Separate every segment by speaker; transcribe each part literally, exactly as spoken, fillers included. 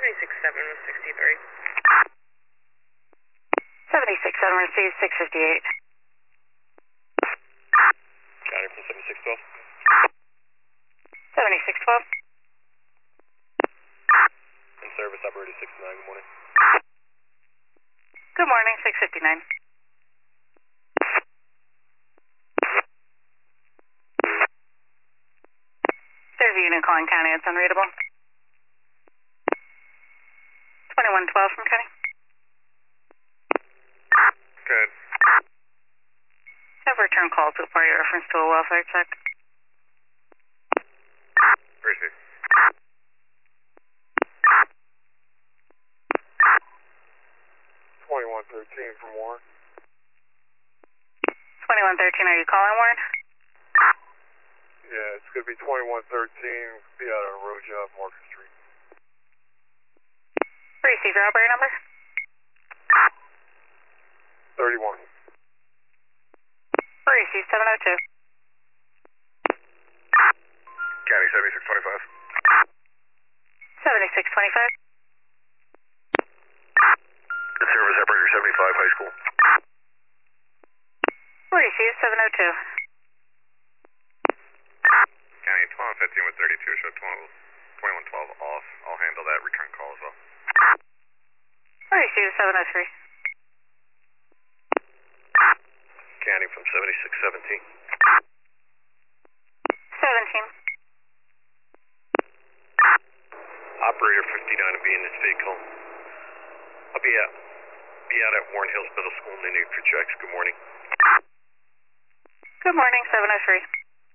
Speaker 1: seventy-six seven with sixty-three.
Speaker 2: seventy-six seven received six fifty-eight.
Speaker 3: County from seventy-six twelve.
Speaker 2: seventy-six twelve.
Speaker 3: In service, operator sixty-nine, good morning.
Speaker 2: Good morning, six fifty-nine. There's a unit calling county, it's unreadable. twenty-one twelve from county.
Speaker 3: Good.
Speaker 2: Have return call to party reference to a welfare check.
Speaker 3: Receive. twenty-one thirteen from Warren.
Speaker 2: twenty-one thirteen, are you calling Warren?
Speaker 3: Yeah, it's going to be twenty-one thirteen, be out on road job, Market Street.
Speaker 2: Receive your operator number?
Speaker 3: thirty-one.
Speaker 2: Receive seven oh two.
Speaker 3: County seventy-six twenty-five.
Speaker 2: seventy-six twenty-five.
Speaker 3: In service, operator seventy-five, high school.
Speaker 2: Receive seven oh two.
Speaker 3: County twenty-one fifteen with thirty-two, show twenty-one twelve off. I'll handle that return call as well.
Speaker 2: Receive seven oh three.
Speaker 3: County from seventy-six seventeen.
Speaker 2: seventeen.
Speaker 3: Operator fifty-nine will be in this vehicle. I'll be out, be out at Warren Hills Middle School in the need for checks. Good morning.
Speaker 2: Good morning, seven oh three.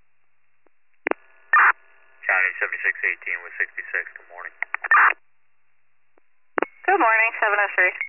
Speaker 3: County seventy-six eighteen with sixty-six. Good morning.
Speaker 2: Good morning, seven oh three.